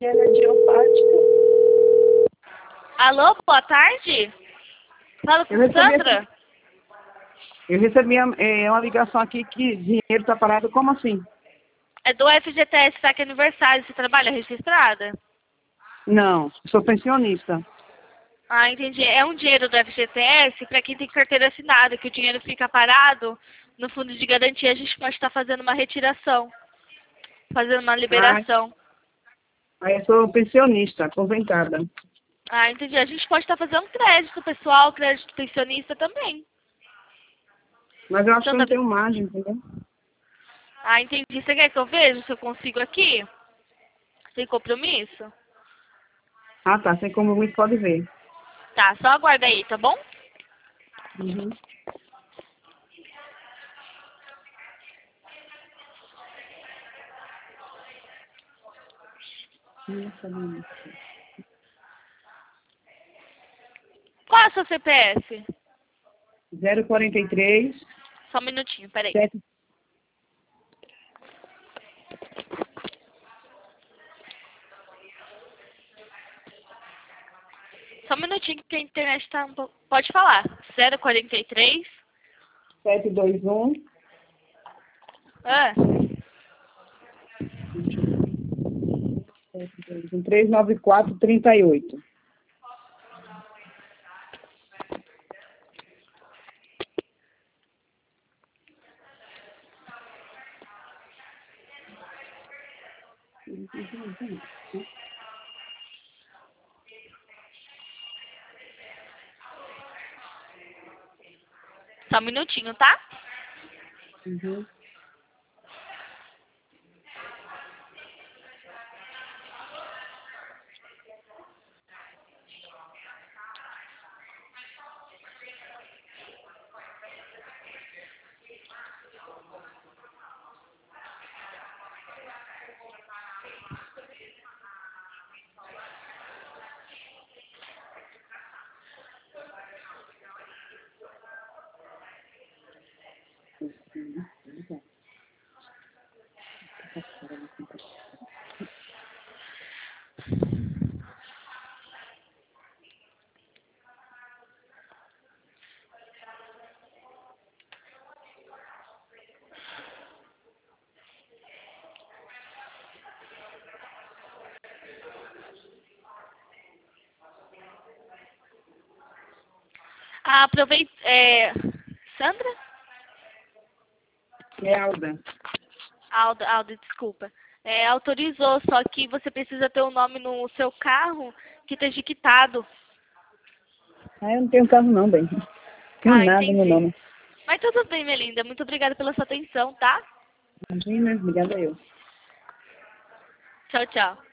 Ela é geopática. Alô, boa tarde? Fala com Sandra? Eu recebi uma ligação aqui que dinheiro está parado. Como assim? É do FGTS, tá aqui aniversário. Você trabalha registrada? Não, sou pensionista. Ah, entendi. É um dinheiro do FGTS para quem tem carteira assinada, que o dinheiro fica parado no fundo de garantia. A gente pode estar fazendo uma retiração, fazendo uma Ah, liberação. aí eu sou pensionista, aposentada. Ah, entendi. A gente pode estar fazendo crédito pessoal, crédito pensionista também. Mas eu acho que eu não Sandra... tenho margem, entendeu? Ah, entendi. Você quer que eu veja se eu consigo aqui? Sem compromisso? Ah, tá. Sem compromisso, pode ver. Tá, só aguarda aí, tá bom? Uhum. Qual é o seu CPF? 043 Só um minutinho, peraí. 7. Só um minutinho que a internet tá um pouco... Pode falar. 043. 721. Ah, 394 38. só um minutinho, tá? Uhum. Ah, aproveita... Sandra? É Alda. Alda, desculpa. Autorizou, só que você precisa ter o nome no seu carro que esteja quitado. Ah, eu não tenho carro não, bem. Tenho Ah, nada no entendi. nome. Mas tudo bem, minha linda. Muito obrigada pela sua atenção, tá? Imagina, obrigada eu. Tchau, tchau.